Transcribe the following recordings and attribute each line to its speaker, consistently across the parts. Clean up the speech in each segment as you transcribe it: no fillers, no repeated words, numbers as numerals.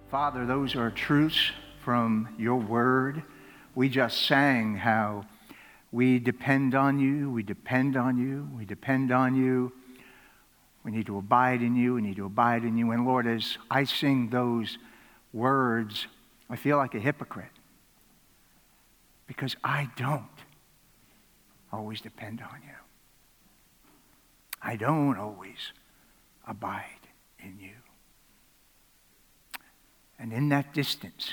Speaker 1: Father, those are truths from your word. We just sang how we depend on you, we depend on you, we depend on you. We need to abide in you, we need to abide in you. And Lord, as I sing those words, I feel like a hypocrite because I don't always depend on you. I don't always abide in you. And in that distance,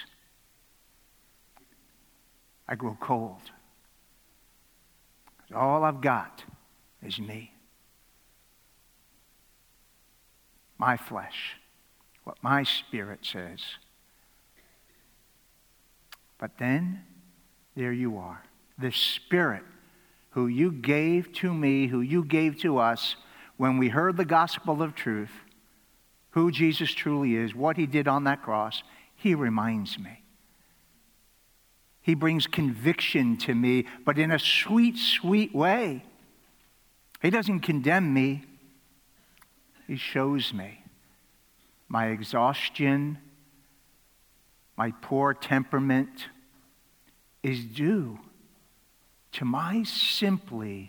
Speaker 1: I grow cold. Because all I've got is me. My flesh, what my spirit says. But then, there you are. The Spirit who you gave to me, who you gave to us when we heard the gospel of truth, who Jesus truly is, what he did on that cross, he reminds me. He brings conviction to me, but in a sweet, sweet way. He doesn't condemn me. He shows me my exhaustion, my poor temperament is due to my simply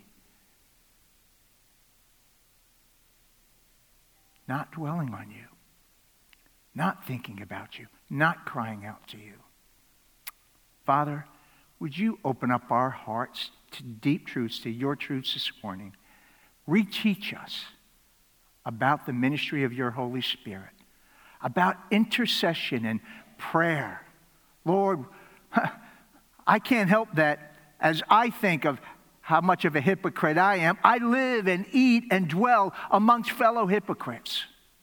Speaker 1: not dwelling on you, not thinking about you, not crying out to you. Father, would you open up our hearts to deep truths, to your truths this morning? Reteach us about the ministry of your Holy Spirit, about intercession and prayer. Lord, I can't help that as I think of how much of a hypocrite I am. I live and eat and dwell amongst fellow hypocrites.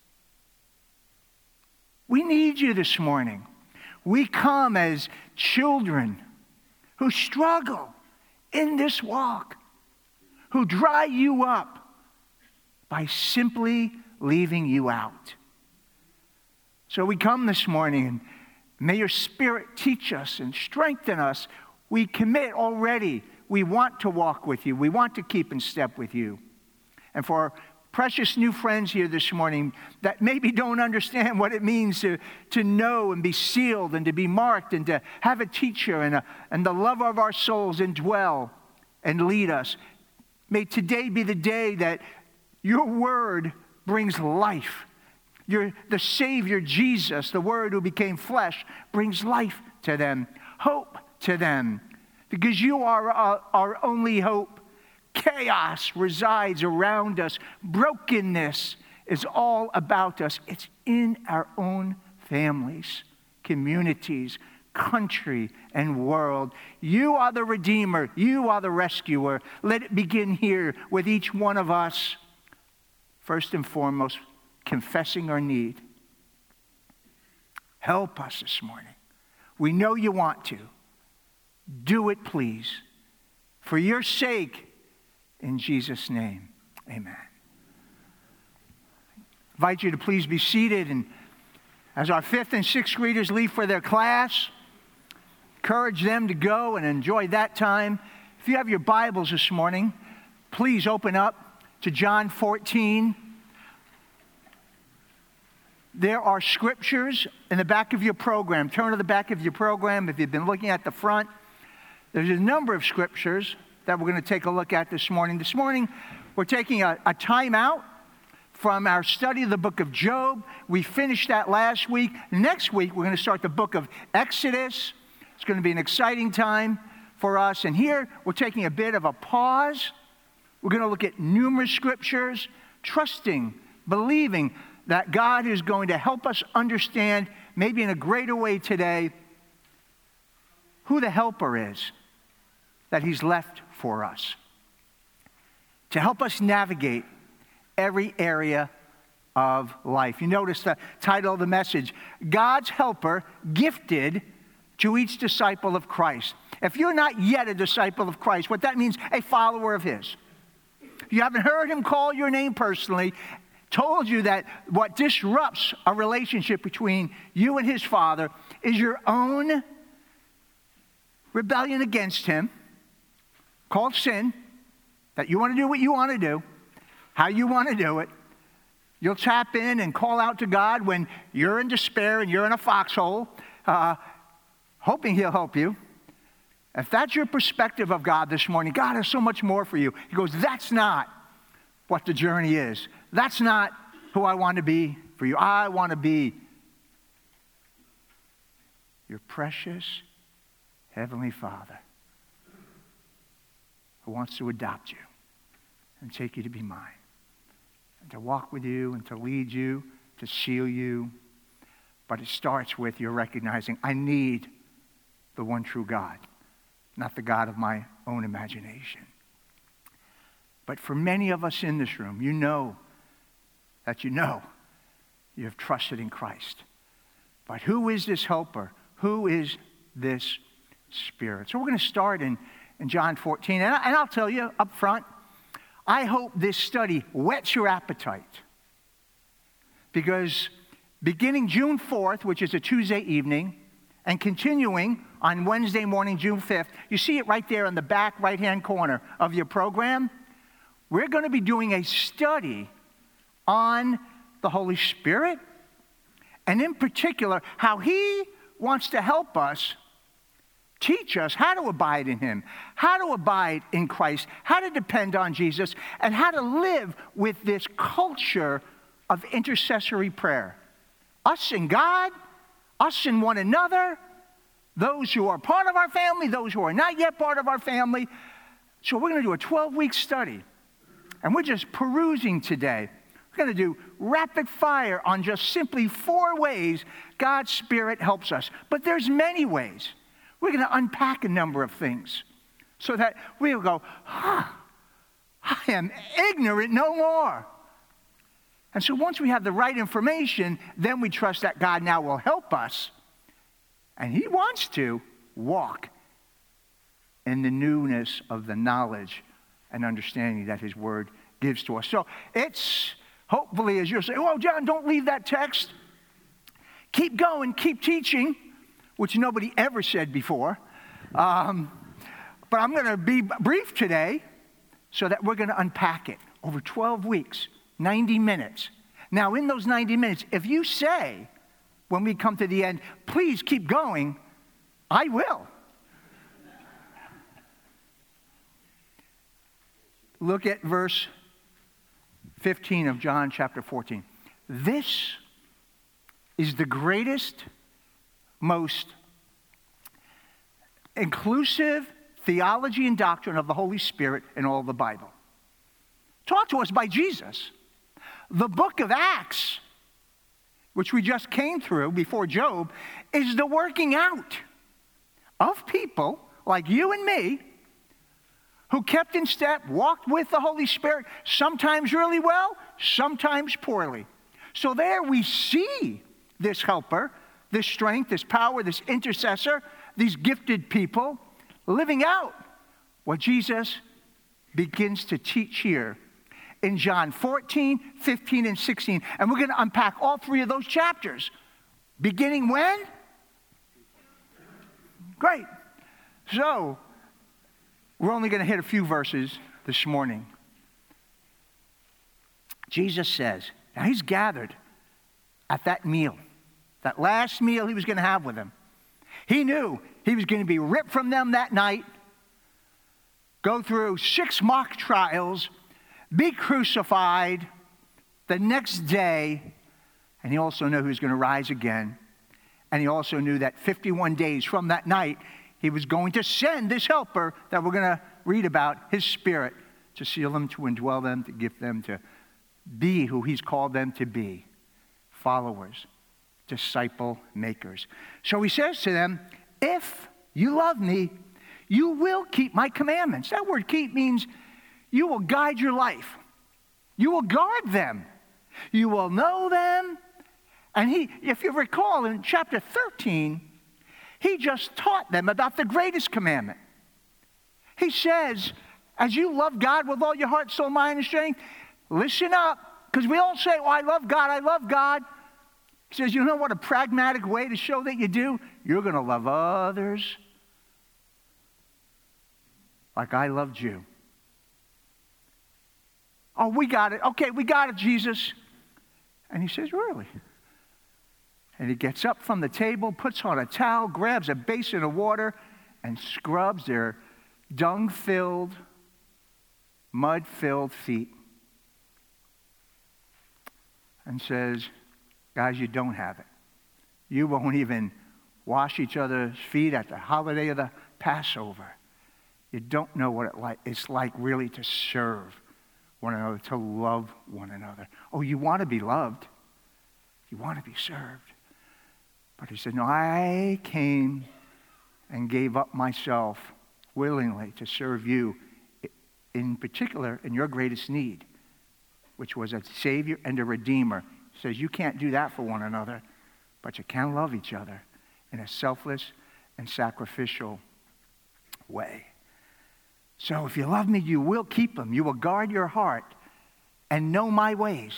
Speaker 1: We need you this morning. We come as children who struggle in this walk, who dry you up by simply leaving you out. So we come this morning, and may your Spirit teach us and strengthen us. We commit already. We want to walk with you. We want to keep in step with you. And for our precious new friends here this morning that maybe don't understand what it means to know and be sealed and to be marked and to have a teacher and the love of our souls indwell and lead us, may today be the day that your word brings life. The Savior, Jesus, the Word who became flesh, brings life to them, hope to them, because you are our only hope. Chaos resides around us. Brokenness is all about us. It's in our own families, communities, country, and world. You are the Redeemer. You are the Rescuer. Let it begin here with each one of us. First and foremost, confessing our need. Help us this morning. We know you want to. Do it, please. For your sake, in Jesus' name, amen. I invite you to please be seated. And as our 5th and 6th graders leave for their class, encourage them to go and enjoy that time. If you have your Bibles this morning, please open up to John 14. There are scriptures in the back of your program. Turn to the back of your program if you've been looking at the front. There's a number of scriptures that we're going to take a look at this morning. This morning, we're taking a time out from our study of the book of Job. We finished that last week. Next week, we're going to start the book of Exodus. It's going to be an exciting time for us. And here, we're taking a bit of a pause. We're going to look at numerous scriptures, trusting, believing that God is going to help us understand, maybe in a greater way today, who the helper is that he's left for us to help us navigate every area of life. You notice the title of the message, God's helper gifted to each disciple of Christ. If you're not yet a disciple of Christ, what that means, a follower of his. You haven't heard him call your name personally, told you that what disrupts a relationship between you and his Father is your own rebellion against him, called sin, that you want to do what you want to do, how you want to do it. You'll tap in and call out to God when you're in despair and you're in a foxhole, hoping He'll help you. If that's your perspective of God this morning, God has so much more for you. He goes, that's not what the journey is. That's not who I want to be for you. I want to be your precious Heavenly Father who wants to adopt you and take you to be mine, and to walk with you and to lead you, to seal you. But it starts with your recognizing, I need the one true God, not the God of my own imagination. But for many of us in this room, you know you have trusted in Christ. But who is this helper? Who is this Spirit? So we're going to start in John 14. And I'll tell you up front, I hope this study whets your appetite. Because beginning June 4th, which is a Tuesday evening, and continuing on Wednesday morning, June 5th, you see it right there in the back right-hand corner of your program. We're going to be doing a study on the Holy Spirit, and in particular, how He wants to help us, teach us how to abide in Him, how to abide in Christ, how to depend on Jesus, and how to live with this culture of intercessory prayer. Us and God, us and one another, those who are part of our family, those who are not yet part of our family. So we're going to do a 12-week study. And we're just perusing today. We're going to do rapid fire on just simply 4 ways God's Spirit helps us. But there's many ways. We're going to unpack a number of things so that we'll go, I am ignorant no more. And so once we have the right information, then we trust that God now will help us. And He wants to walk in the newness of the knowledge and understanding that His Word gives to us. So it's hopefully, as you're saying, oh, John, don't leave that text. Keep going, keep teaching, which nobody ever said before. But I'm going to be brief today so that we're going to unpack it over 12 weeks, 90 minutes. Now, in those 90 minutes, if you say, when we come to the end, please keep going, I will. Look at verse 15 of John chapter 14. This is the greatest, most inclusive theology and doctrine of the Holy Spirit in all the Bible. Taught to us by Jesus. The book of Acts, which we just came through before Job, is the working out of people like you and me who kept in step, walked with the Holy Spirit, sometimes really well, sometimes poorly. So there we see this helper, this strength, this power, this intercessor, these gifted people living out what Jesus begins to teach here in John 14, 15, and 16. And we're going to unpack all 3 of those chapters. Beginning when? Great. So, we're only going to hit a few verses this morning. Jesus says, now He's gathered at that meal, that last meal He was going to have with them. He knew He was going to be ripped from them that night, go through 6 mock trials, be crucified the next day, and He also knew He was going to rise again. And He also knew that 51 days from that night, He was going to send this helper that we're going to read about, His Spirit, to seal them, to indwell them, to give them to be who He's called them to be, followers, disciple makers. So He says to them, if you love me, you will keep my commandments. That word keep means you will guide your life. You will guard them. You will know them. And He, if you recall in chapter 13, He just taught them about the greatest commandment. He says, as you love God with all your heart, soul, mind, and strength, listen up. Because we all say, oh, I love God, I love God. He says, you know what a pragmatic way to show that you do? You're going to love others like I loved you. Oh, we got it. Okay, we got it, Jesus. And he says, really? And he gets up from the table, puts on a towel, grabs a basin of water, and scrubs their dung-filled, mud-filled feet. And says, guys, you don't have it. You won't even wash each other's feet at the holiday of the Passover. You don't know what it's like really to serve one another, to love one another. Oh, you want to be loved. You want to be served. But he said, no, I came and gave up myself willingly to serve you, in particular in your greatest need, which was a Savior and a Redeemer. He says you can't do that for one another, but you can love each other in a selfless and sacrificial way. So if you love me, you will keep them. You will guard your heart and know my ways.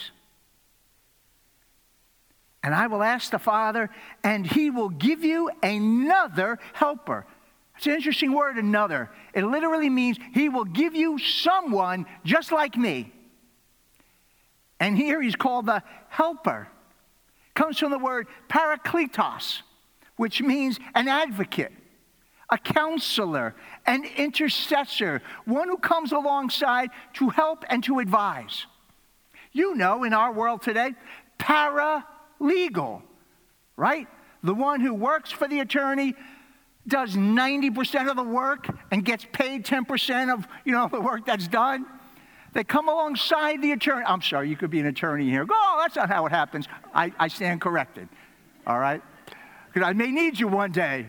Speaker 1: And I will ask the Father, and he will give you another helper. It's an interesting word, another. It literally means he will give you someone just like me. And here he's called the helper. Comes from the word parakletos, which means an advocate, a counselor, an intercessor, one who comes alongside to help and to advise. You know, in our world today, paralegal, right? The one who works for the attorney, does 90% of the work and gets paid 10% of, the work that's done. They come alongside the attorney. I'm sorry, you could be an attorney here. Oh, that's not how it happens. I stand corrected, all right? Because I may need you one day.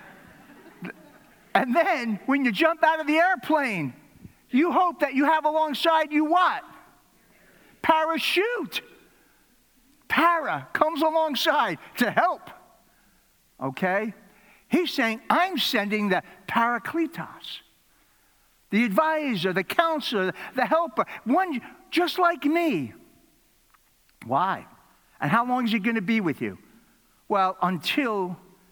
Speaker 1: And then, when you jump out of the airplane, you hope that you have alongside you what? Parachute. Para comes alongside to help, okay? He's saying, I'm sending the parakletos, the advisor, the counselor, the helper, one just like me. Why? And how long is he going to be with you? Well, until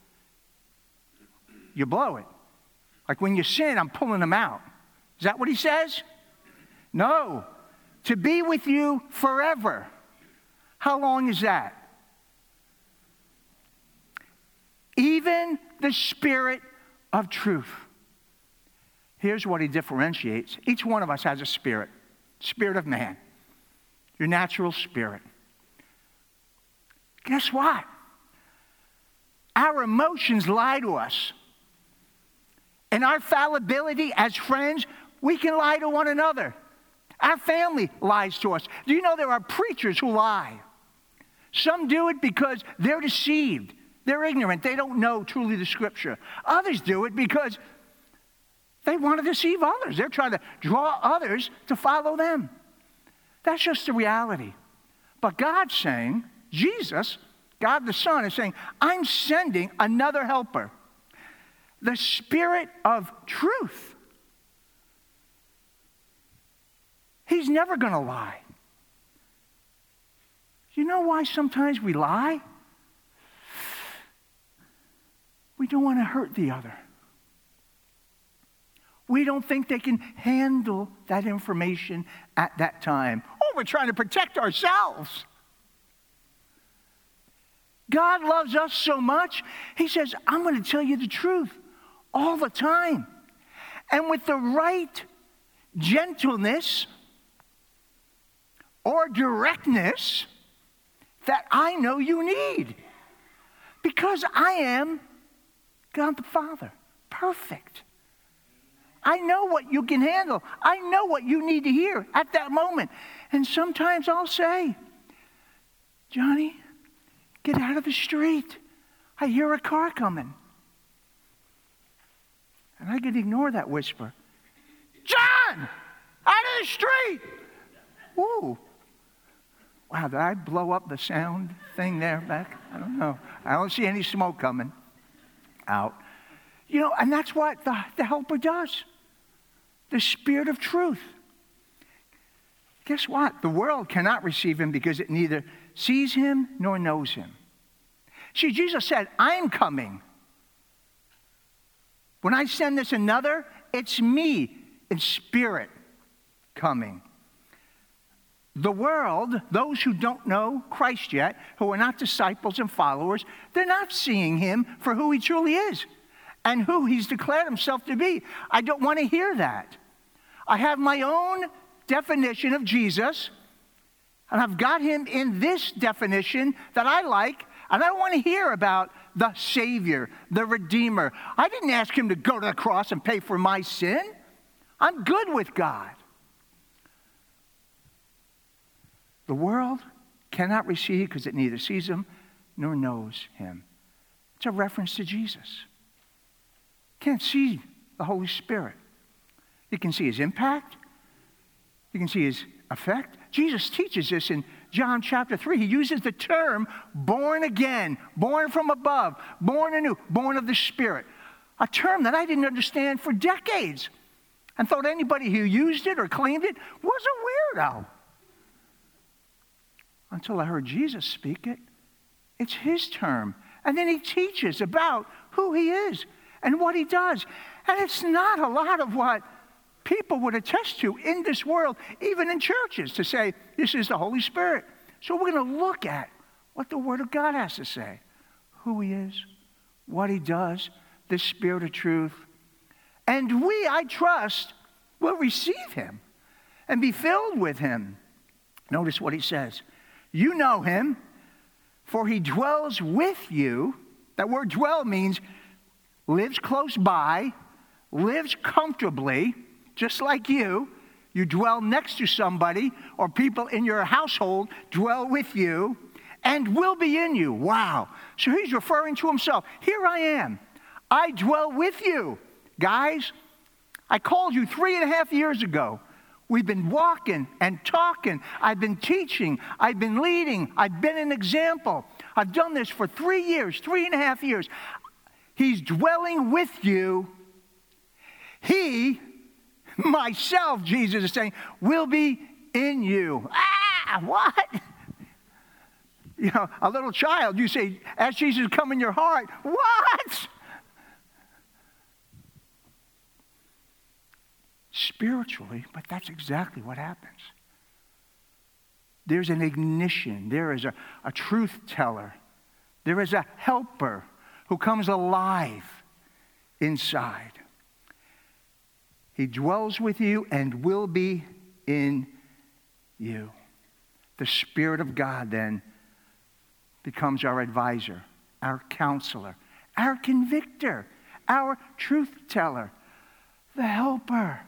Speaker 1: you blow it. Like when you sin, I'm pulling them out. Is that what he says? No. To be with you forever. How long is that? Even the Spirit of truth. Here's what he differentiates. Each one of us has a spirit. Spirit of man. Your natural spirit. Guess what? Our emotions lie to us. And our fallibility as friends, we can lie to one another. Our family lies to us. Do you know there are preachers who lie? Some do it because they're deceived. They're ignorant. They don't know truly the Scripture. Others do it because they want to deceive others. They're trying to draw others to follow them. That's just the reality. But God's saying, Jesus, God the Son, is saying, I'm sending another helper. The Spirit of truth. He's never going to lie. You know why sometimes we lie? We don't want to hurt the other. We don't think they can handle that information at that time. Oh, we're trying to protect ourselves. God loves us so much, he says, I'm going to tell you the truth all the time. And with the right gentleness or directness that I know you need. Because I am God the Father, perfect. I know what you can handle. I know what you need to hear at that moment. And sometimes I'll say, Johnny, get out of the street. I hear a car coming. And I can ignore that whisper. John, out of the street. Ooh. Wow, did I blow up the sound thing there back? I don't know. I don't see any smoke coming out. And that's what the helper does. The Spirit of truth. Guess what? The world cannot receive him because it neither sees him nor knows him. See, Jesus said, I'm coming. When I send this another, it's me in spirit coming. The world, those who don't know Christ yet, who are not disciples and followers, they're not seeing him for who he truly is and who he's declared himself to be. I don't want to hear that. I have my own definition of Jesus, and I've got him in this definition that I like, and I don't want to hear about the Savior, the Redeemer. I didn't ask him to go to the cross and pay for my sin. I'm good with God. The world cannot receive because it neither sees him nor knows him. It's a reference to Jesus. Can't see the Holy Spirit. You can see his impact. You can see his effect. Jesus teaches this in John chapter 3. He uses the term born again, born from above, born anew, born of the Spirit. A term that I didn't understand for decades and thought anybody who used it or claimed it was a weirdo. Until I heard Jesus speak it. It's his term. And then he teaches about who he is and what he does. And it's not a lot of what people would attest to in this world, even in churches, to say this is the Holy Spirit. So we're going to look at what the Word of God has to say. Who he is, what he does, the Spirit of truth. And we, I trust, will receive him and be filled with him. Notice what he says. You know him, for he dwells with you. That word dwell means lives close by, lives comfortably, just like you. You dwell next to somebody, or people in your household dwell with you and will be in you. Wow. So he's referring to himself. Here I am. I dwell with you. Guys, I called you 3.5 years ago. We've been walking and talking. I've been teaching. I've been leading. I've been an example. I've done this for 3 years, 3.5 years. He's dwelling with you. He, myself, Jesus is saying, will be in you. What? You know, a little child, you say, as Jesus come in your heart. What? Spiritually, but that's exactly what happens. There's an ignition. There is a truth teller. There is a helper who comes alive inside. He dwells with you and will be in you. The Spirit of God then becomes our advisor, our counselor, our convictor, our truth teller, the helper.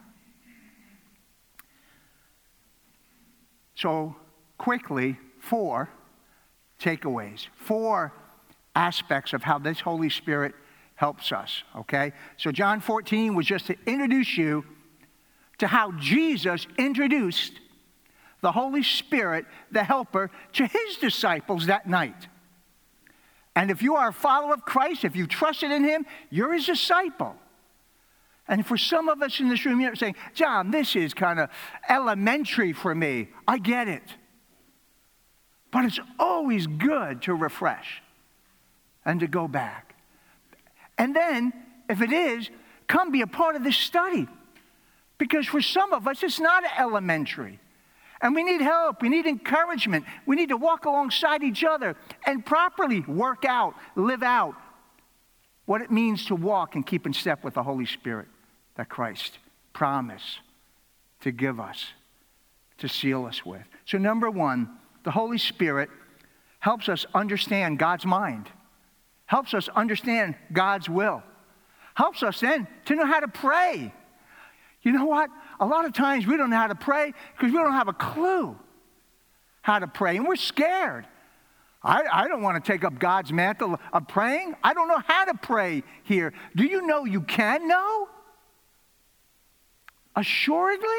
Speaker 1: So quickly, 4 takeaways, 4 aspects of how this Holy Spirit helps us, okay? So John 14 was just to introduce you to how Jesus introduced the Holy Spirit, the helper, to his disciples that night. And if you are a follower of Christ, if you trusted in him, you're his disciple. And for some of us in this room, you're saying, John, this is kind of elementary for me. I get it. But it's always good to refresh and to go back. And then, if it is, come be a part of this study. Because for some of us, it's not elementary. And we need help. We need encouragement. We need to walk alongside each other and properly work out, live out what it means to walk and keep in step with the Holy Spirit that Christ promised to give us, to seal us with. So number 1, the Holy Spirit helps us understand God's mind, helps us understand God's will, helps us then to know how to pray. You know what? A lot of times we don't know how to pray because we don't have a clue how to pray, and we're scared. I don't want to take up God's mantle of praying. I don't know how to pray here. Do you know you can know? Assuredly,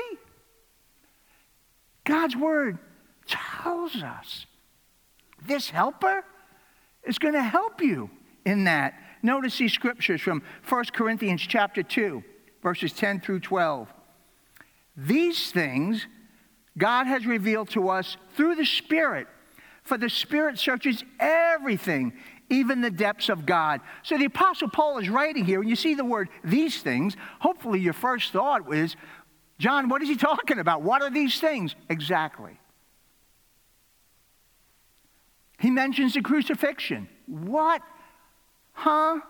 Speaker 1: God's word tells us this helper is going to help you in that. Notice these scriptures from 1 Corinthians chapter 2, verses 10 through 12. These things God has revealed to us through the Spirit, for the Spirit searches everything, even the depths of God. So the Apostle Paul is writing here, and you see the word these things. Hopefully your first thought was, John, what is he talking about? What are these things? Exactly. He mentions the crucifixion. What? Huh?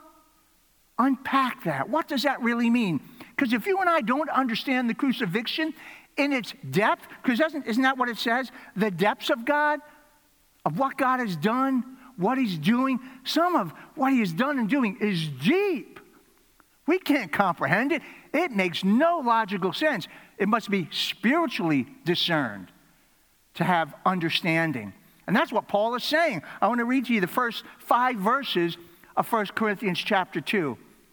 Speaker 1: Unpack that. What does that really mean? Because if you and I don't understand the crucifixion in its depth, because isn't that what it says? The depths of God, of what God has done, what he's doing. Some of what he has done and doing is deep. We can't comprehend it. It makes no logical sense. It must be spiritually discerned to have understanding. And that's what Paul is saying. I want to read to you the first 5 verses of 1 Corinthians chapter 2.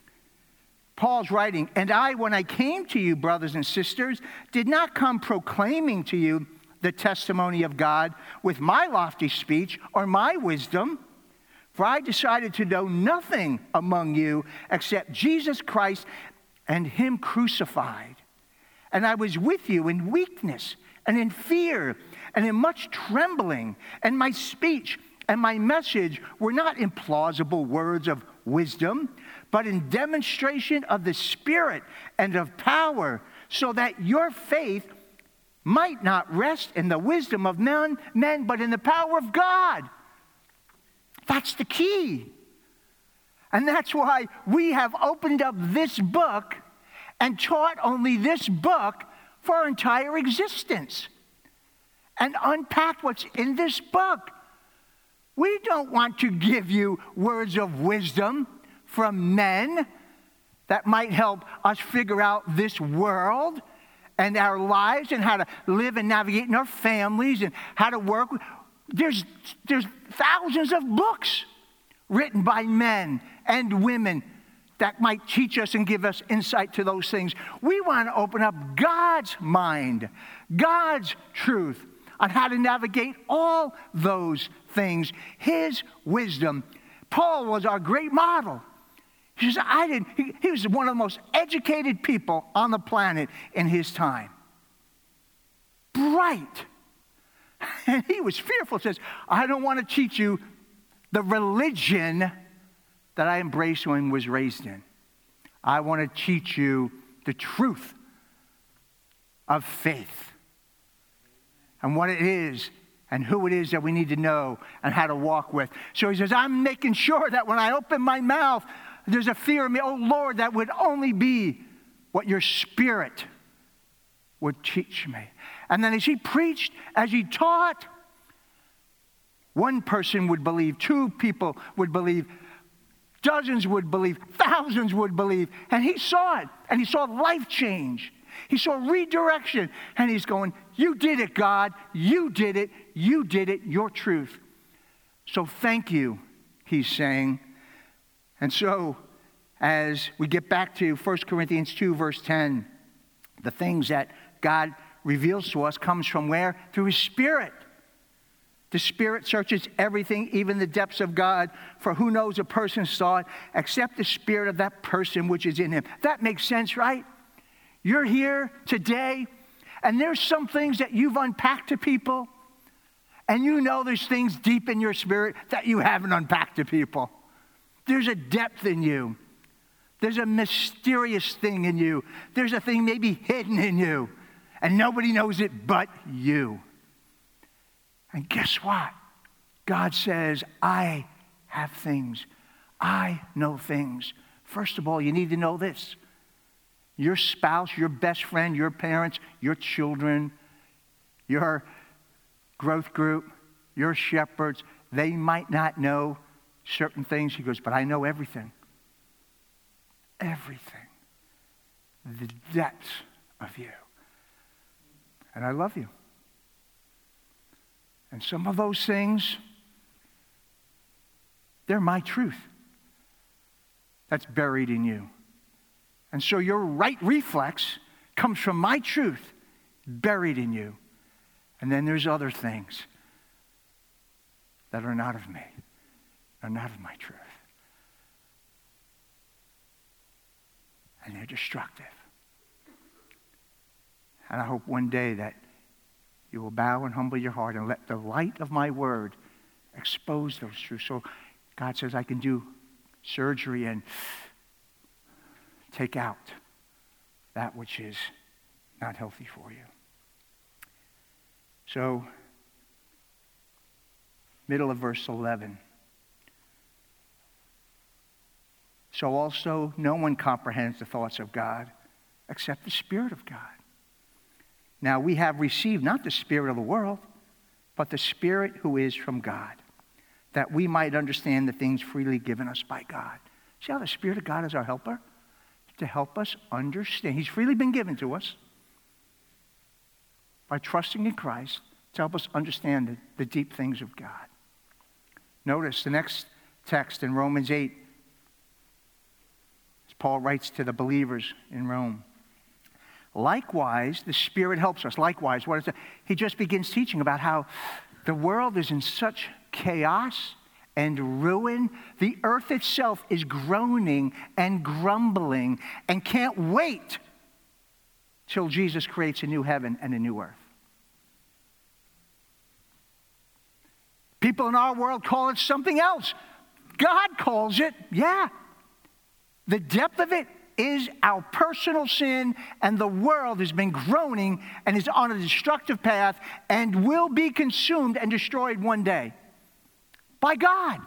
Speaker 1: Paul's writing, "And I, when I came to you, brothers and sisters, did not come proclaiming to you the testimony of God with my lofty speech or my wisdom, for I decided to know nothing among you except Jesus Christ and him crucified. And I was with you in weakness and in fear and in much trembling, and my speech and my message were not in plausible words of wisdom, but in demonstration of the Spirit and of power, so that your faith might not rest in the wisdom of men, but in the power of God." That's the key. And that's why we have opened up this book and taught only this book for our entire existence and unpacked what's in this book. We don't want to give you words of wisdom from men that might help us figure out this world and our lives and how to live and navigate in our families and how to work. There's thousands of books written by men and women that might teach us and give us insight to those things. We want to open up God's mind, God's truth on how to navigate all those things, his wisdom. Paul was our great model. He says, he was one of the most educated people on the planet in his time. Bright. And he was fearful. He says, I don't want to teach you the religion that I embraced and was raised in. I want to teach you the truth of faith and what it is and who it is that we need to know and how to walk with. So he says, I'm making sure that when I open my mouth, there's a fear of me. Oh, Lord, that would only be what your Spirit would teach me. And then as he preached, as he taught, one person would believe, 2 people would believe, dozens would believe, thousands would believe. And he saw it, and he saw life change. He saw redirection, and he's going, you did it, God. You did it. You did it. Your truth. So thank you, he's saying. And so as we get back to 1 Corinthians 2, verse 10, the things that God reveals to us comes from where? Through his Spirit. The Spirit searches everything, even the depths of God. For who knows a person's thought except the spirit of that person which is in him. That makes sense, right? You're here today, and there's some things that you've unpacked to people, and you know there's things deep in your spirit that you haven't unpacked to people. There's a depth in you. There's a mysterious thing in you. There's a thing maybe hidden in you, and nobody knows it but you. And guess what? God says, I have things. I know things. First of all, you need to know this. Your spouse, your best friend, your parents, your children, your growth group, your shepherds, they might not know certain things. He goes, but I know everything. Everything. The depths of you. And I love you. And some of those things, they're my truth. That's buried in you. And so your right reflex comes from my truth buried in you. And then there's other things that are not of me, are not of my truth. And they're destructive. And I hope one day that you will bow and humble your heart and let the light of my word expose those truths. So God says I can do surgery and take out that which is not healthy for you. So Middle of verse 11. So also no one comprehends the thoughts of God except the Spirit of God. Now we have received not the spirit of the world, but the Spirit who is from God, that we might understand the things freely given us by God. See how the Spirit of God is our helper? To help us understand. He's freely been given to us by trusting in Christ to help us understand the deep things of God. Notice the next text in Romans 8, as Paul writes to the believers in Rome. Likewise, the Spirit helps us. Likewise, what is it? He just begins teaching about how the world is in such chaos and ruin. The earth itself is groaning and grumbling and can't wait till Jesus creates a new heaven and a new earth. People in our world call it something else. God calls it, the depth of it is our personal sin, and the world has been groaning and is on a destructive path and will be consumed and destroyed one day by God.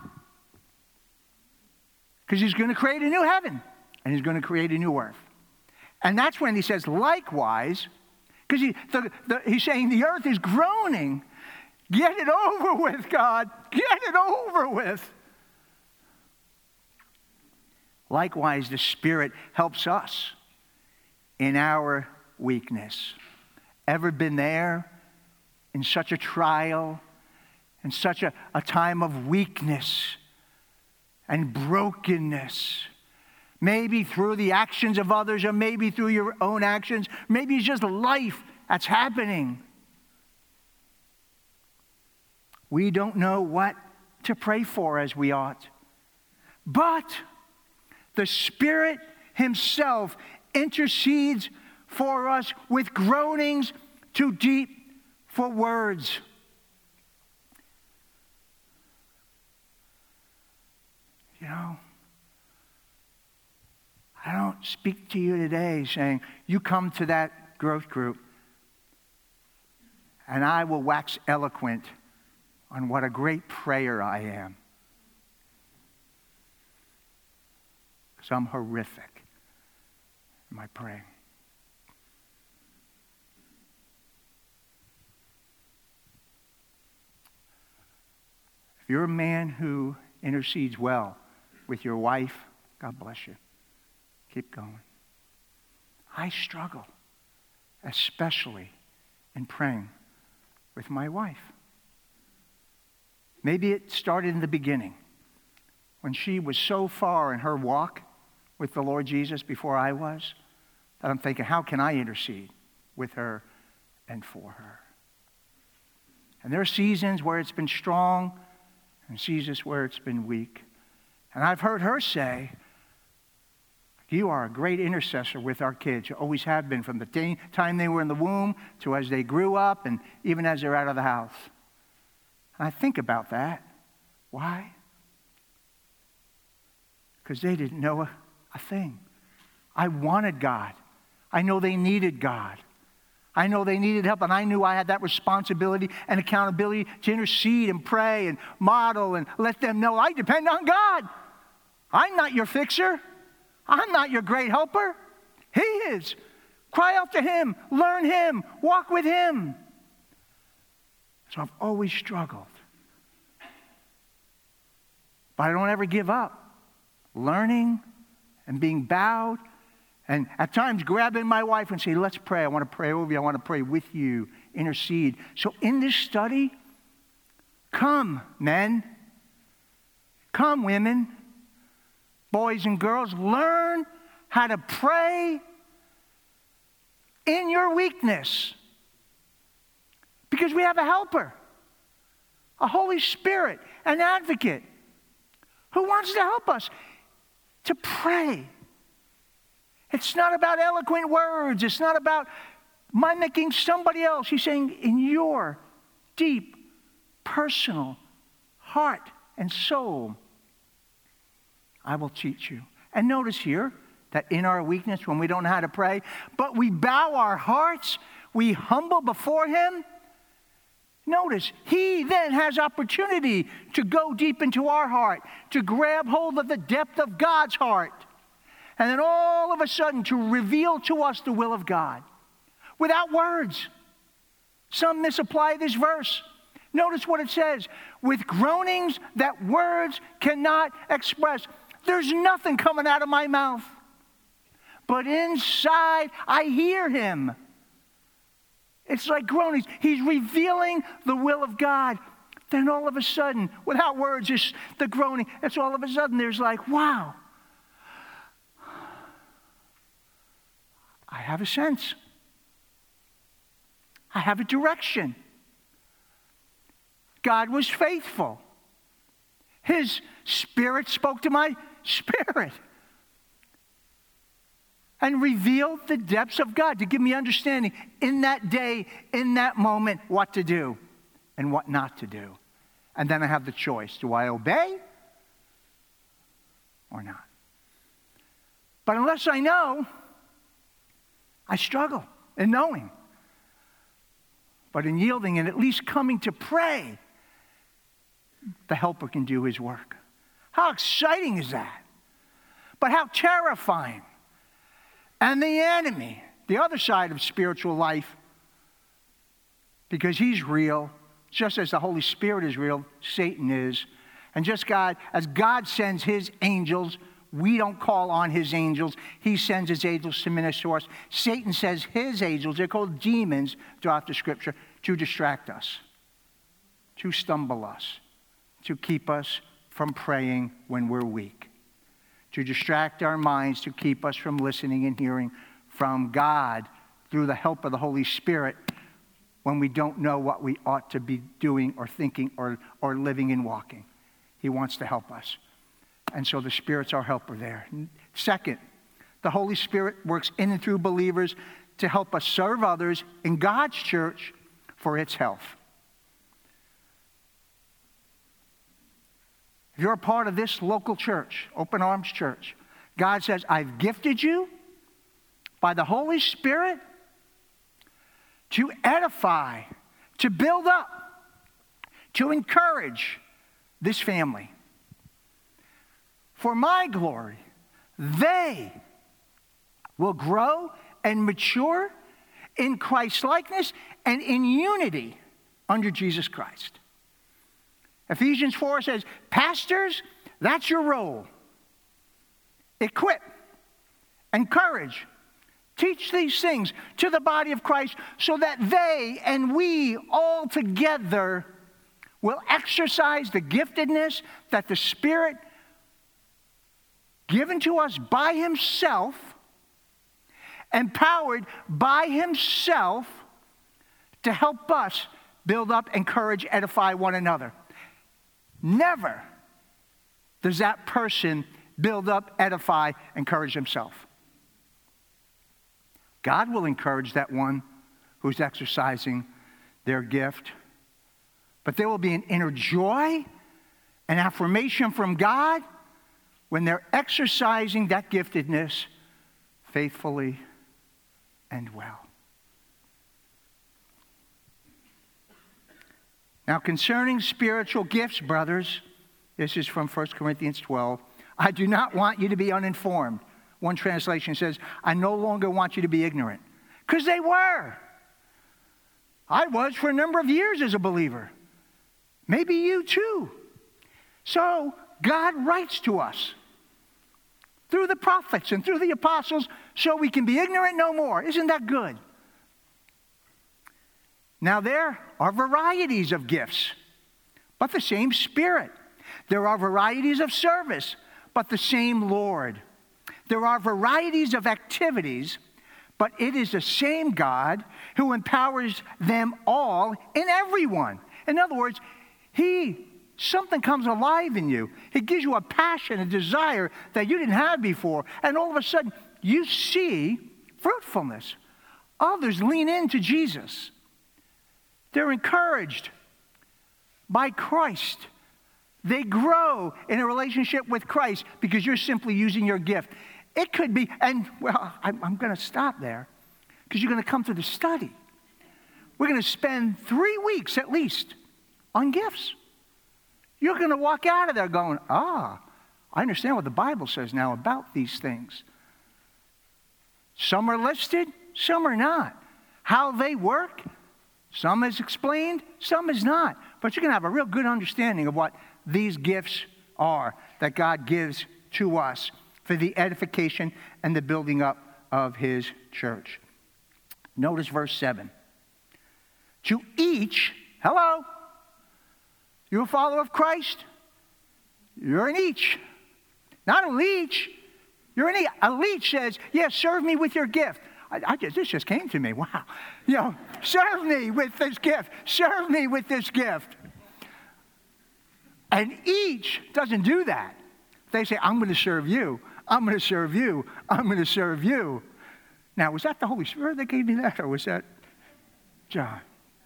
Speaker 1: Because he's going to create a new heaven and he's going to create a new earth. And that's when he says, likewise, because he's saying the earth is groaning. Get it over with, God. Get it over with. Likewise, the Spirit helps us in our weakness. Ever been there in such a trial, in such a time of weakness and brokenness? Maybe through the actions of others, or maybe through your own actions. Maybe it's just life that's happening. We don't know what to pray for as we ought. But the Spirit himself intercedes for us with groanings too deep for words. You know, I don't speak to you today saying, you come to that growth group and I will wax eloquent on what a great prayer I am. Because I'm horrific in my praying. If you're a man who intercedes well with your wife, God bless you. Keep going. I struggle, especially in praying with my wife. Maybe it started in the beginning when she was so far in her walk with the Lord Jesus before I was, that I'm thinking, how can I intercede with her and for her? And there are seasons where it's been strong and seasons where it's been weak. And I've heard her say, you are a great intercessor with our kids. You always have been from the time they were in the womb to as they grew up and even as they're out of the house. And I think about that. Why? Because they didn't know a thing. I wanted God. I know they needed God. I know they needed help, and I knew I had that responsibility and accountability to intercede and pray and model and let them know I depend on God. I'm not your fixer. I'm not your great helper. He is. Cry out to him. Learn him. Walk with him. So I've always struggled. But I don't ever give up. Learning and being bowed. And at times grabbing my wife and say, let's pray. I want to pray over you. I want to pray with you. Intercede. So in this study, come, men. Come, women. Boys and girls, learn how to pray in your weakness. Because we have a helper, a Holy Spirit, an advocate who wants to help us to pray. It's not about eloquent words. It's not about mimicking somebody else. He's saying in your deep, personal heart and soul, I will teach you. And notice here that in our weakness, when we don't know how to pray, but we bow our hearts, we humble before him. Notice, he then has opportunity to go deep into our heart, to grab hold of the depth of God's heart, and then all of a sudden to reveal to us the will of God without words. Some misapply this verse. Notice what it says, with groanings that words cannot express. There's nothing coming out of my mouth, but inside I hear him. It's like groanings. He's revealing the will of God. Then all of a sudden, without words, just the groaning, it's all of a sudden there's like, wow. I have a sense. I have a direction. God was faithful. His Spirit spoke to my spirit and revealed the depths of God to give me understanding in that day, in that moment, what to do and what not to do. And then I have the choice. Do I obey or not? But unless I know, I struggle in knowing. But in yielding and at least coming to pray, the helper can do his work. How exciting is that? But how terrifying. And the enemy, the other side of spiritual life, because he's real, just as the Holy Spirit is real, Satan is. And just as God sends his angels, we don't call on his angels. He sends his angels to minister to us. Satan sends his angels, they're called demons throughout the Scripture, to distract us, to stumble us, to keep us from praying when we're weak, to distract our minds, to keep us from listening and hearing from God through the help of the Holy Spirit when we don't know what we ought to be doing or thinking or living and walking. He wants to help us. And so the Spirit's our helper there. Second, the Holy Spirit works in and through believers to help us serve others in God's church for its health. If you're a part of this local church, Open Arms Church, God says, I've gifted you by the Holy Spirit to edify, to build up, to encourage this family. For my glory, they will grow and mature in Christ-likeness and in unity under Jesus Christ. Ephesians 4 says, pastors, that's your role. Equip, encourage, teach these things to the body of Christ so that they and we all together will exercise the giftedness that the Spirit given to us by himself, empowered by himself to help us build up, encourage, edify one another. Never does that person build up, edify, encourage himself. God will encourage that one who's exercising their gift. But there will be an inner joy, an affirmation from God when they're exercising that giftedness faithfully and well. Now, concerning spiritual gifts, brothers, this is from 1 Corinthians 12, I do not want you to be uninformed. One translation says, I no longer want you to be ignorant. Because they were. I was for a number of years as a believer. Maybe you too. So God writes to us through the prophets and through the apostles so we can be ignorant no more. Isn't that good? Now there are varieties of gifts, but the same Spirit. There are varieties of service, but the same Lord. There are varieties of activities, but it is the same God who empowers them all in everyone. In other words, something comes alive in you. It gives you a passion, a desire that you didn't have before. And all of a sudden, you see fruitfulness. Others lean into Jesus. They're encouraged by Christ. They grow in a relationship with Christ because you're simply using your gift. It could be, and well, I'm going to stop there because you're going to come to the study. we're going to spend 3 weeks at least on gifts. You're going to walk out of there going, I understand what the Bible says now about these things. Some are listed, some are not. How they work, some is explained, some is not. But you're going to have a real good understanding of what these gifts are that God gives to us for the edification and the building up of his church. Notice verse 7. To each, hello, you're a follower of Christ, you're an each. Not a leech, you're an each. A leech says, serve me with your gift. This just came to me, wow. Serve me with this gift, serve me with this gift. And each doesn't do that. They say, I'm going to serve you, I'm going to serve you, I'm going to serve you. Now, was that the Holy Spirit that gave me that, or was that John?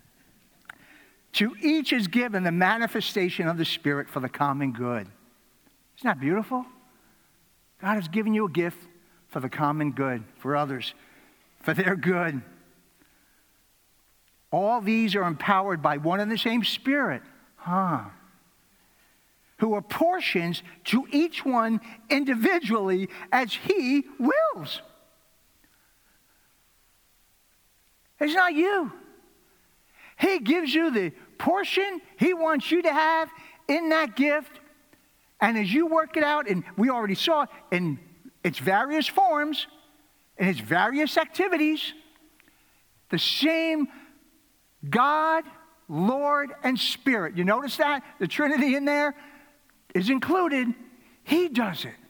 Speaker 1: To each is given the manifestation of the Spirit for the common good. Isn't that beautiful? God has given you a gift for the common good, for others, for their good. All these are empowered by one and the same Spirit. Who apportions to each one individually as he wills. It's not you. He gives you the portion he wants you to have in that gift. And as you work it out, and we already saw in its various forms, in its various activities, the same God, Lord, and Spirit. You notice that? The Trinity in there is included. He does it.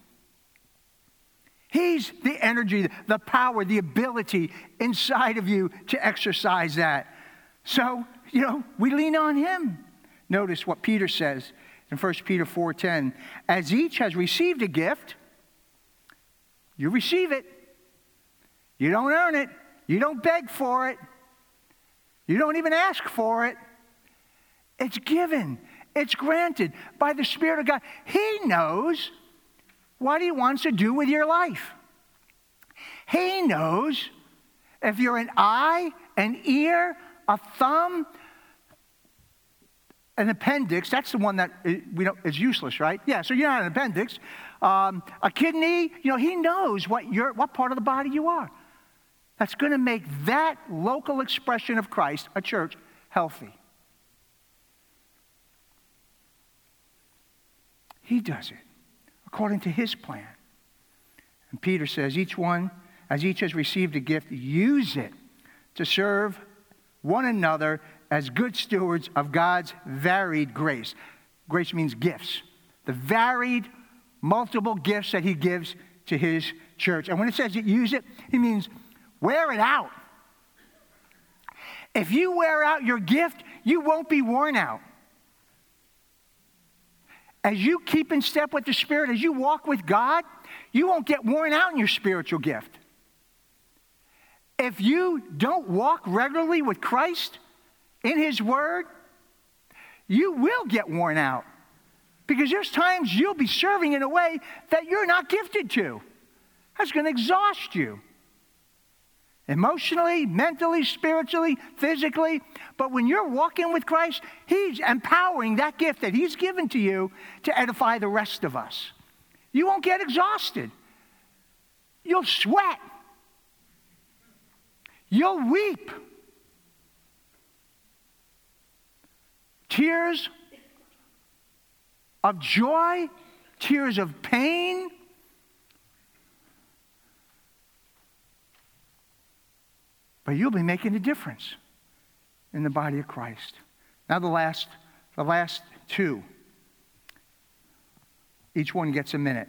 Speaker 1: He's the energy, the power, the ability inside of you to exercise that. So, we lean on him. Notice what Peter says in 1 Peter 4:10. As each has received a gift, you receive it. You don't earn it. You don't beg for it. You don't even ask for it. It's given. It's granted by the Spirit of God. He knows what he wants to do with your life. He knows if you're an eye, an ear, a thumb, an appendix. That's the one that is useless, right? Yeah, so you're not an appendix. A kidney, he knows what part of the body you are. That's going to make that local expression of Christ, a church, healthy. He does it according to his plan. And Peter says, as each has received a gift, use it to serve one another as good stewards of God's varied grace. Grace means gifts. The varied, multiple gifts that he gives to his church. And when it says use it, he means wear it out. If you wear out your gift, you won't be worn out. As you keep in step with the Spirit, as you walk with God, you won't get worn out in your spiritual gift. If you don't walk regularly with Christ in his word, you will get worn out. Because there's times you'll be serving in a way that you're not gifted to. That's going to exhaust you. Emotionally, mentally, spiritually, physically. But when you're walking with Christ, he's empowering that gift that he's given to you to edify the rest of us. You won't get exhausted. You'll sweat. You'll weep. Tears of joy, tears of pain. But you'll be making a difference in the body of Christ. Now the last two. Each one gets a minute.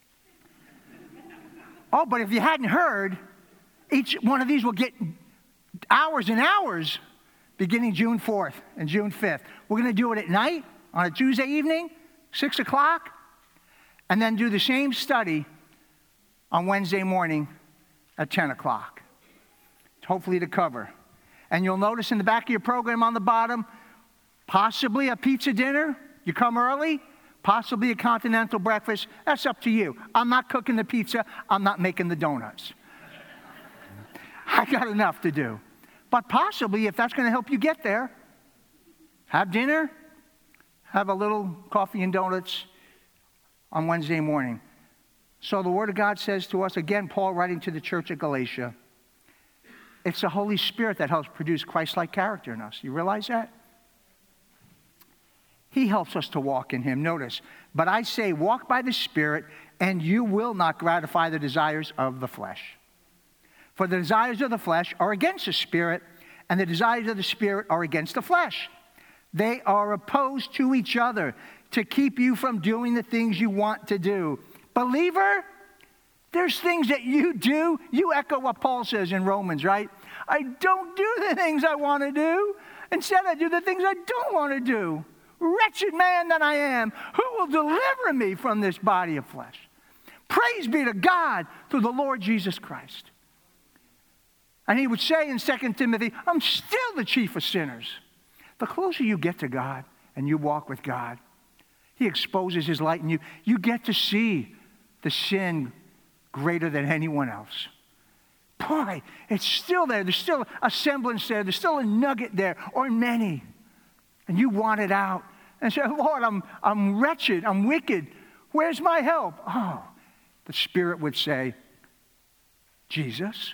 Speaker 1: Oh, but if you hadn't heard, each one of these will get hours and hours beginning June 4th and June 5th. We're going to do it at night on a Tuesday evening, 6 o'clock, and then do the same study on Wednesday morning at 10 o'clock. Hopefully to cover. And you'll notice in the back of your program on the bottom, possibly a pizza dinner. You come early. Possibly a continental breakfast. That's up to you. I'm not cooking the pizza. I'm not making the donuts. I got enough to do. But possibly, if that's going to help you get there, have dinner, have a little coffee and donuts on Wednesday morning. So the Word of God says to us, again, Paul writing to the church at Galatia, it's the Holy Spirit that helps produce Christ-like character in us. You realize that? He helps us to walk in Him. Notice, but I say, walk by the Spirit, and you will not gratify the desires of the flesh. For the desires of the flesh are against the Spirit, and the desires of the Spirit are against the flesh. They are opposed to each other to keep you from doing the things you want to do. Believer, there's things that you do. You echo what Paul says in Romans, right? I don't do the things I want to do. Instead, I do the things I don't want to do. Wretched man that I am, who will deliver me from this body of flesh? Praise be to God through the Lord Jesus Christ. And he would say in 2 Timothy, I'm still the chief of sinners. The closer you get to God and you walk with God, He exposes His light in you. You get to see the sin greater than anyone else. Boy, it's still there. There's still a semblance there. There's still a nugget there, or many. And you want it out. And say, Lord, I'm wretched. I'm wicked. Where's my help? Oh, the Spirit would say, Jesus,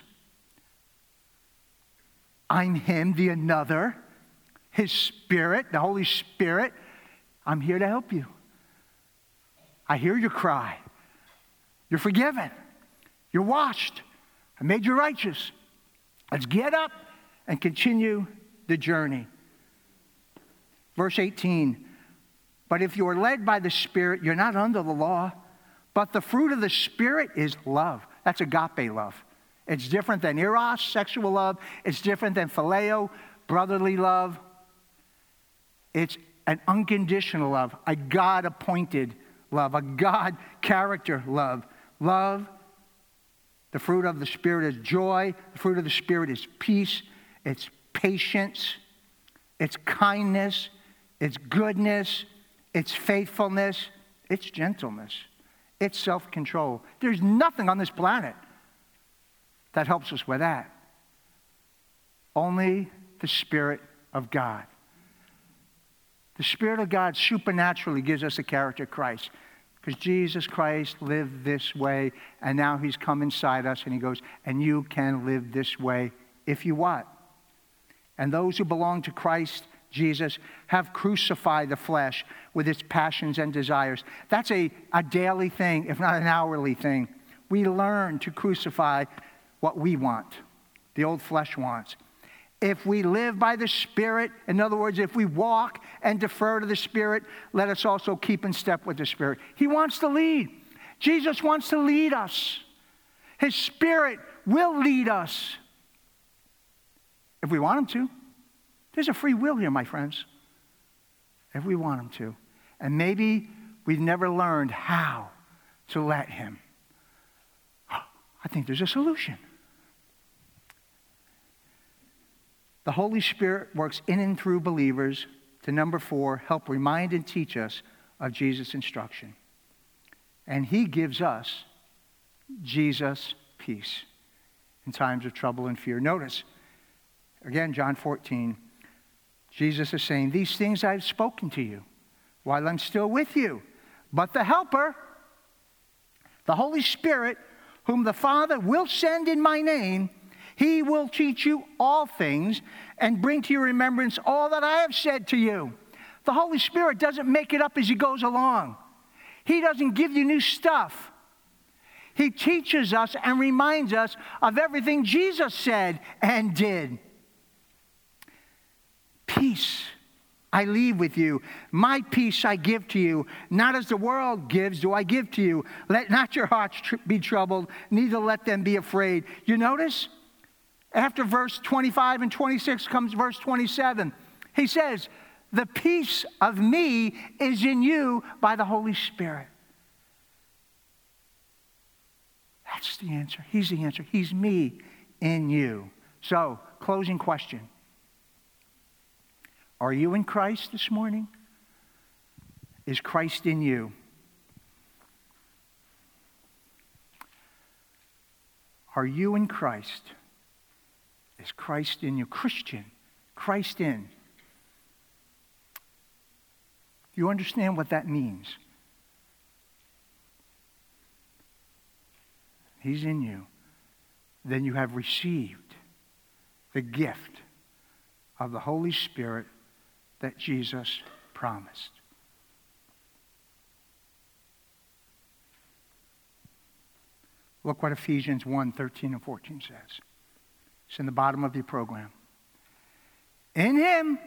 Speaker 1: I'm Him, the another. His Spirit, the Holy Spirit, I'm here to help you. I hear your cry. You're forgiven. You're washed. I made you righteous. Let's get up and continue the journey. Verse 18, but if you are led by the Spirit, you're not under the law, but the fruit of the Spirit is love. That's agape love. It's different than eros, sexual love. It's different than phileo, brotherly love. It's an unconditional love, a God-appointed love, a God-character love. Love, the fruit of the Spirit is joy. The fruit of the Spirit is peace. It's patience. It's kindness. It's goodness. It's faithfulness. It's gentleness. It's self-control. There's nothing on this planet that helps us with that. Only the Spirit of God. The Spirit of God supernaturally gives us the character of Christ. Because Jesus Christ lived this way, and now He's come inside us, and He goes, and you can live this way if you what? And those who belong to Christ Jesus have crucified the flesh with its passions and desires. That's a daily thing, if not an hourly thing. We learn to crucify what we want, the old flesh wants. If we live by the Spirit, in other words, if we walk and defer to the Spirit, let us also keep in step with the Spirit. He wants to lead. Jesus wants to lead us. His Spirit will lead us if we want Him to. There's a free will here, my friends, if we want Him to. And maybe we've never learned how to let Him. I think there's a solution. The Holy Spirit works in and through believers to, number 4, help remind and teach us of Jesus' instruction. And He gives us Jesus' peace in times of trouble and fear. Notice, again, John 14, Jesus is saying, these things I've spoken to you while I'm still with you. But the Helper, the Holy Spirit, whom the Father will send in my name, He will teach you all things and bring to your remembrance all that I have said to you. The Holy Spirit doesn't make it up as He goes along. He doesn't give you new stuff. He teaches us and reminds us of everything Jesus said and did. Peace I leave with you. My peace I give to you. Not as the world gives do I give to you. Let not your hearts be troubled, neither let them be afraid. You notice? After verse 25 and 26 comes verse 27. He says, the peace of me is in you by the Holy Spirit. That's the answer. He's the answer. He's me in you. So, closing question. Are you in Christ this morning? Is Christ in you? Are you in Christ? Is Is Christ in you? Christian. Christ in. Do you understand what that means? He's in you. Then you have received the gift of the Holy Spirit that Jesus promised. Look what Ephesians 1:13 and 14 says. It's in the bottom of your program. In him,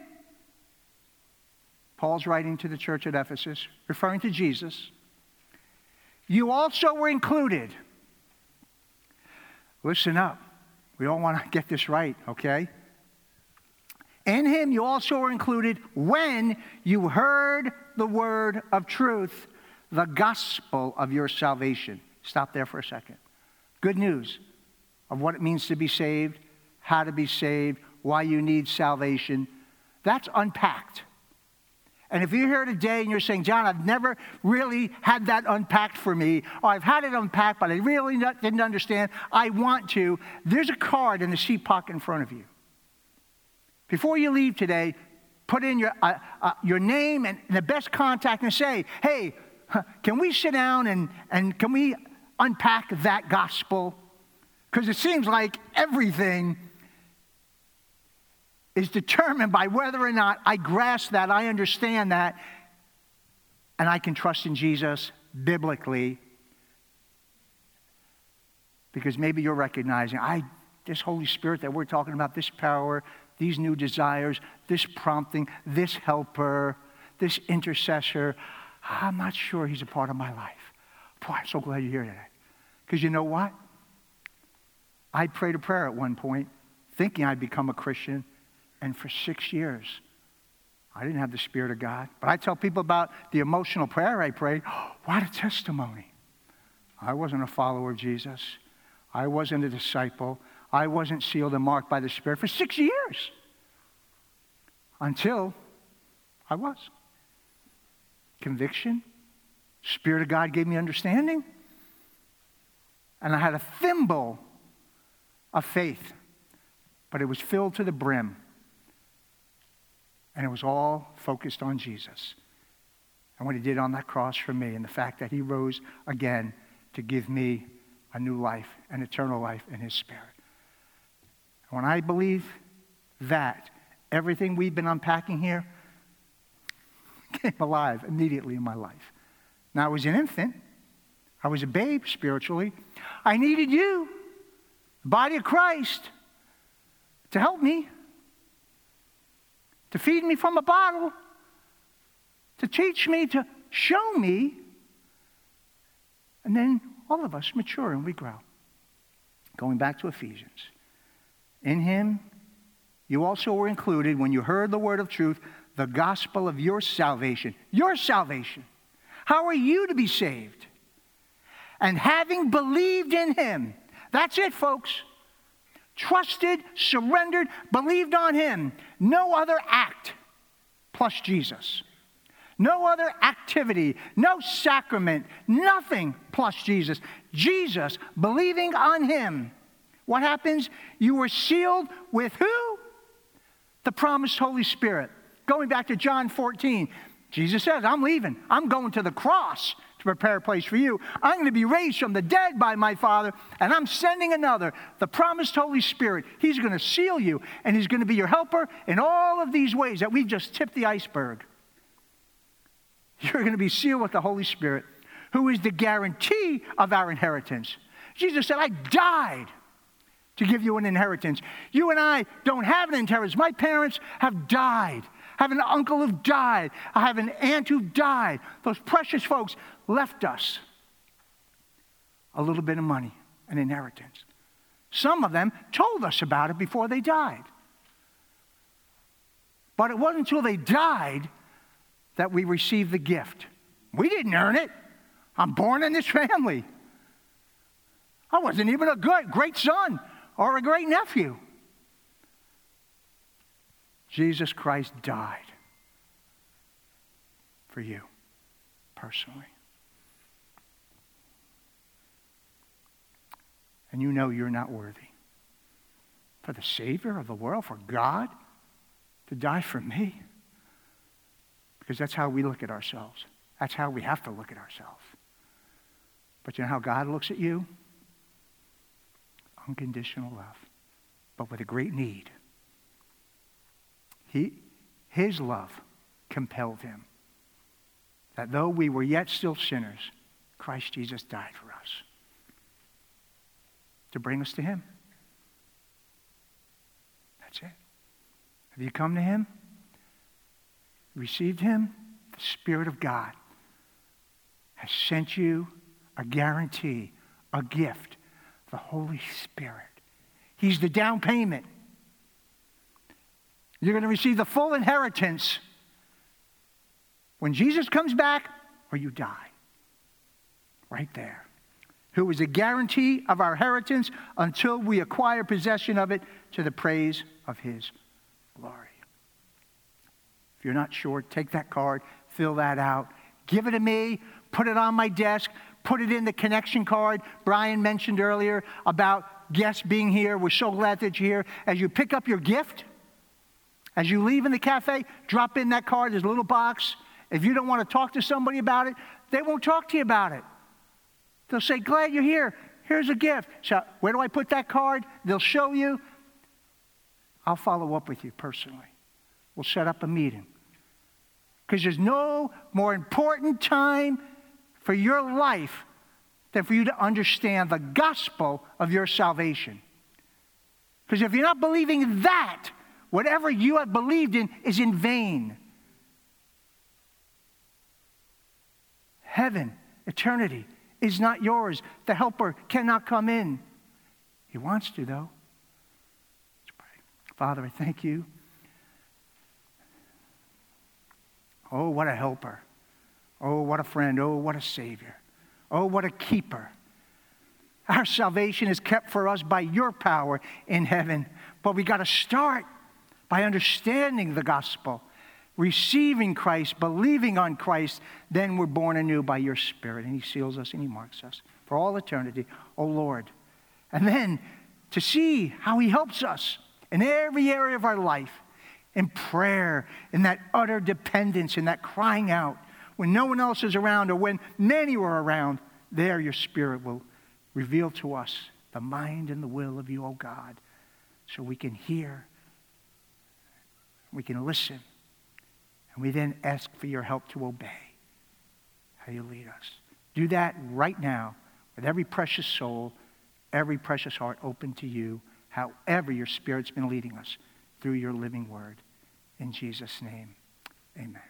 Speaker 1: Paul's writing to the church at Ephesus, referring to Jesus, you also were included. Listen up. We all want to get this right, okay? In him you also were included when you heard the word of truth, the gospel of your salvation. Stop there for a second. Good news of what it means to be saved, how to be saved, why you need salvation. That's unpacked. And if you're here today and you're saying, John, I've never really had that unpacked for me, or I've had it unpacked, but I really didn't understand, I want to, there's a card in the seat pocket in front of you. Before you leave today, put in your name and the best contact and say, hey, can we sit down and can we unpack that gospel? Because it seems like everything is determined by whether or not I grasp that, I understand that, and I can trust in Jesus biblically. Because maybe you're recognizing, this Holy Spirit that we're talking about, this power, these new desires, this prompting, this helper, this intercessor, I'm not sure he's a part of my life. Boy, I'm so glad you're here today. Because you know what? I prayed a prayer at one point, thinking I'd become a Christian, and for 6 years, I didn't have the Spirit of God. But I tell people about the emotional prayer I prayed. Oh, what a testimony. I wasn't a follower of Jesus. I wasn't a disciple. I wasn't sealed and marked by the Spirit for 6 years. Until I was. Conviction. Spirit of God gave me understanding. And I had a thimble of faith. But it was filled to the brim. And it was all focused on Jesus. And what he did on that cross for me, and the fact that he rose again to give me a new life, an eternal life in his Spirit. And when I believe that, everything we've been unpacking here came alive immediately in my life. Now, I was an infant. I was a babe spiritually. I needed you, the body of Christ, to help me, to feed me from a bottle, to teach me, to show me. And then all of us mature and we grow. Going back to Ephesians. In him, you also were included when you heard the word of truth, the gospel of your salvation. Your salvation. How are you to be saved? And having believed in him. That's it, folks. Trusted, surrendered, believed on him. No other act plus Jesus. No other activity, no sacrament, nothing plus Jesus. Jesus, believing on him. What happens? You were sealed with who? The promised Holy Spirit. Going back to John 14, Jesus says, I'm leaving. I'm going to the cross to prepare a place for you. I'm going to be raised from the dead by my Father, and I'm sending another, the promised Holy Spirit. He's going to seal you, and he's going to be your helper in all of these ways that we've just tipped the iceberg. You're going to be sealed with the Holy Spirit, who is the guarantee of our inheritance. Jesus said, I died to give you an inheritance. You and I don't have an inheritance. My parents have died. I have an uncle who died. I have an aunt who died. Those precious folks left us a little bit of money, an inheritance. Some of them told us about it before they died. But it wasn't until they died that we received the gift. We didn't earn it. I'm born in this family. I wasn't even a great son or a great nephew. Jesus Christ died for you personally. And you know you're not worthy. for the Savior of the world, for God to die for me? Because that's how we look at ourselves. That's how we have to look at ourselves. But you know how God looks at you? Unconditional love, but with a great need. His love compelled him that though we were yet still sinners, Christ Jesus died for us to bring us to him. That's it. Have you come to him? Received him? The Spirit of God has sent you a guarantee, a gift, the Holy Spirit. He's the down payment. You're going to receive the full inheritance when Jesus comes back or you die. Right there. Who is a guarantee of our inheritance until we acquire possession of it to the praise of his glory. If you're not sure, take that card, fill that out, give it to me, put it on my desk, put it in the connection card. Brian mentioned earlier about guests being here. We're so glad that you're here. As you pick up your gift, as you leave in the cafe, drop in that card. There's a little box. If you don't want to talk to somebody about it, they won't talk to you about it. They'll say, glad you're here. Here's a gift. So where do I put that card? They'll show you. I'll follow up with you personally. We'll set up a meeting. Because there's no more important time for your life than for you to understand the gospel of your salvation. Because if you're not believing that, whatever you have believed in is in vain. Heaven, eternity, is not yours. The helper cannot come in. He wants to, though. Let's pray. Father, I thank you. Oh, what a helper. Oh, what a friend. Oh, what a Savior. Oh, what a keeper. Our salvation is kept for us by your power in heaven. But we got to start by understanding the gospel, receiving Christ, believing on Christ. Then we're born anew by your Spirit. And he seals us and he marks us for all eternity. Oh, Lord. And then to see how he helps us in every area of our life. In prayer, in that utter dependence, in that crying out. When no one else is around or when many were around, there your Spirit will reveal to us the mind and the will of you, O God, so we can hear, we can listen, and we then ask for your help to obey how you lead us. Do that right now with every precious soul, every precious heart open to you, however your Spirit's been leading us through your living word. In Jesus' name, amen.